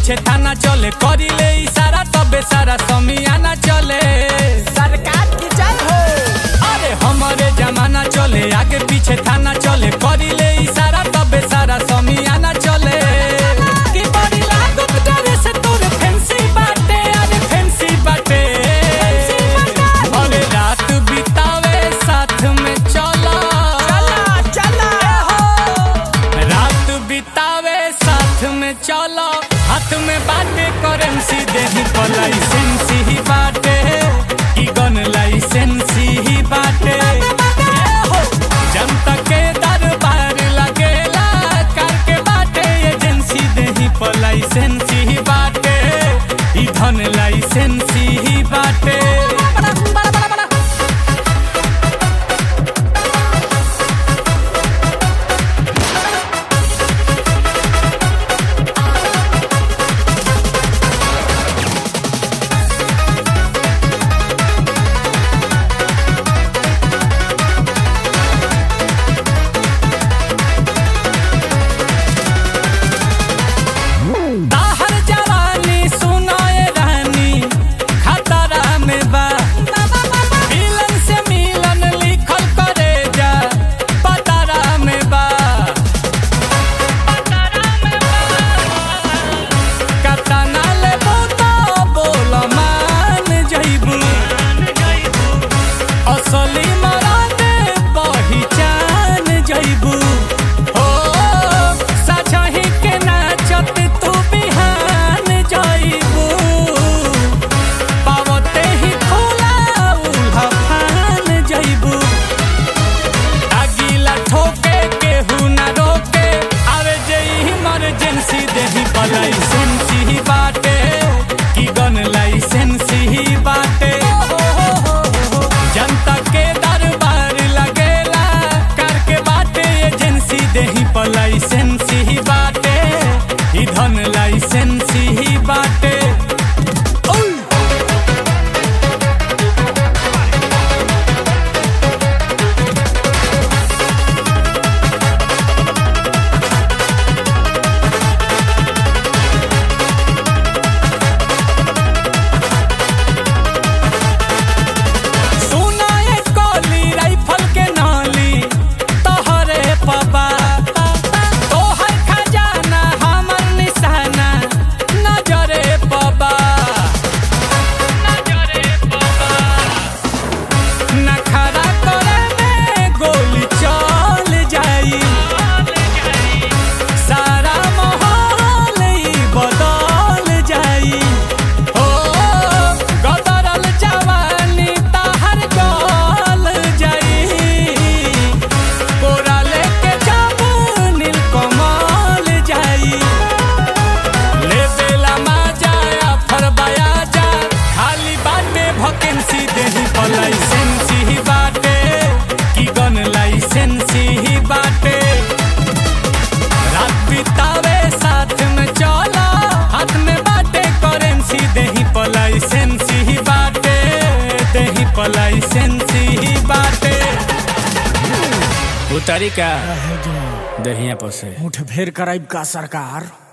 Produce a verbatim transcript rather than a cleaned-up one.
पीछे थाना चले, करिले इशारा तबे सारा समियाना चले। सरकार की जय हो। अरे हमारे जमाना चले, आगे पीछे थाना चले, करिले इशारा तबे सारा समियाना चले। कि बड़ी लागत डरे से तोरे फैंसी बाटे, अरे फैंसी बाटे। अरे रात बितावे साथ में चला चला चला रात बितावे साथ में चलो, हाथ में बाटे करेंसी, देही पर लाइसेंसी ही बाटे, की गन लाइसेंसी ही बाटे। जनता के दरबार लगेला, करके बाटे एजेंसी, देही पर लाइसेंसी ही बाटे, ई धन लाइसेंसी ही बाटे। लाइसेंसी ही बाटे, की गन लाइसेंसी ही बाटे। जनता के दरबार लगेला, करके बाटे एजेंसी, देही पर लाइसेंसी ही बाटे, ई धन लाइसेंसी ही बाटे। लाइसेंसी ही बाटे, की गन लाइसेंसी ही बाटे। रात बितावे साथ में चला, हाथ में बाटे करेंसी, देही पर लाइसेंसी ही बाटे, देही पर लाइसेंसी ही बाटे। उतारी का दहिया पर से मुठ फेर कराइब का सरकार।